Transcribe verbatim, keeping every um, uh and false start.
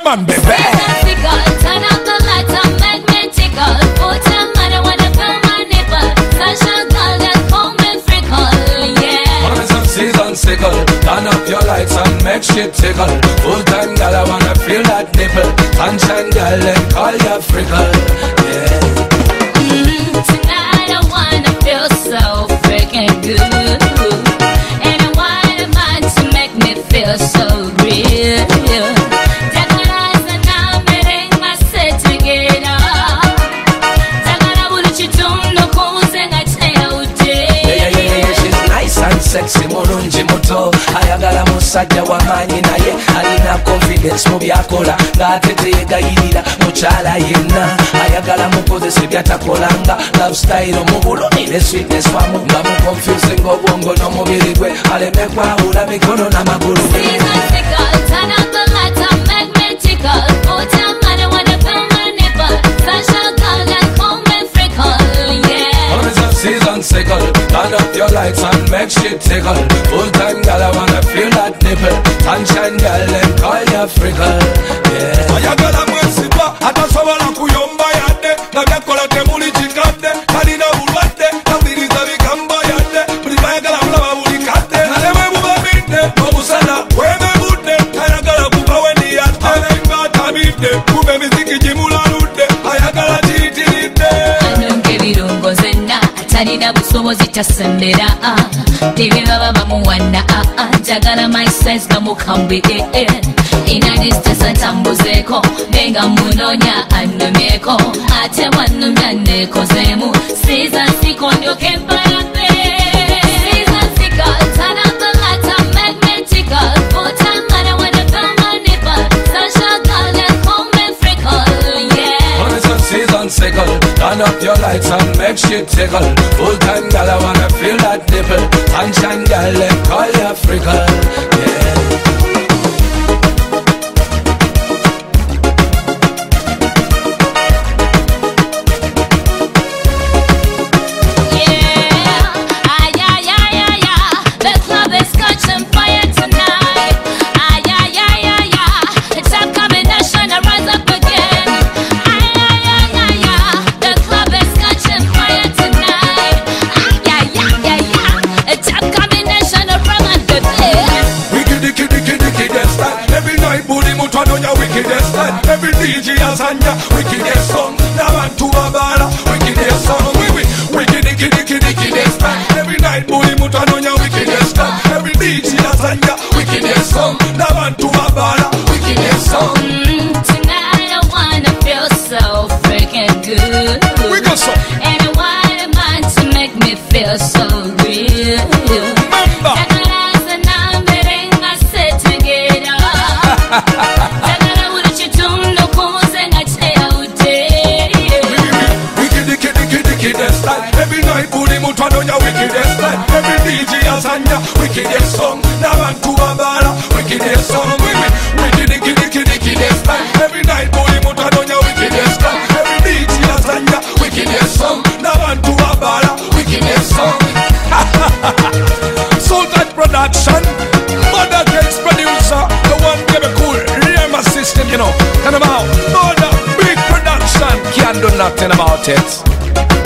man, baby. Turn up the lights and make me tickle. Put your money when I feel my nipple. Special girl that call me frickle, yeah. Want some season sickle. Turn up your lights and make shit tickle. Full time girl, I wanna feel that nipple. Sunshine girl, then call you frickle, yeah. Mm, tonight I wanna feel so freaking good. And I want a man to make me feel so real. Sexy mulungi muto ayagala musajja w'amaanyi naye alina confidence mu byakola ng'ate teyegayirira mukyala yenna ayagala mukozesa byatakolanga lifestyle mubulumire sweetness wamu nga muconfusing obwongo n'omubiri gwe aleme kwawula mikono n'amagulu. Season sickle, turn up your lights and make shit tickle. Full time girl, I wanna feel that nipple. Sunshine girl, then call you frickle, yeah. Ayagala mwesipa, atasobola kuyomba yadde. Nabyakola temuli kikadde, talina bulwadde. Tabiriza bigamba yadde, buli bayagala mulaba buli kadde. Nalemwe mubabidde, obusana bwemebudde. Ayagala kuba wendi yadde, alenga atabidde. Kuba emiziki gimulaludde, ayagala kiyitiridde. Anonge birungo zenna talina busobozi tasembera tebibaba bamuwana njagala my sense bamukambe ina distance atambuzeeko nenga munonya annumyeko ate wannumya nekozeemu siza nsiko ndyoke mpalabe siza nsiko turn up the lights and make me tickle put a money when I feel my nipple sunshine girl that call me frickle, yeah. On some season sickle, turn up your lights and make shit tickle. Full time girl, I wanna feel that nipple. Sunshine girl, then call you frickle, yeah. Every D J has on ya wickedest song. Now want to babala wickedest song. We we wicked, wicked, wicked, wickedest time. Every night bully mutan on ya wickedest time. Every D J has on ya wickedest song. Now want to babala wickedest song. Mm, tonight I wanna feel so freaking good. We got some. And I want a man to make me feel so real. Remember. Every night, bully mutan on ya wickedest time. Every D J has on ya wickedest song. Now want to babala wickedest song. We we wicked, wicked, wicked, wickedest time. Every night, bully mutan on ya wickedest time. Every D J has on ya wickedest song. Now want to babala wickedest song. Soul Touch Production, Mother Cakes producer, the one give me cool Rema system, you know. And about Mother Big Production, can't do nothing about it.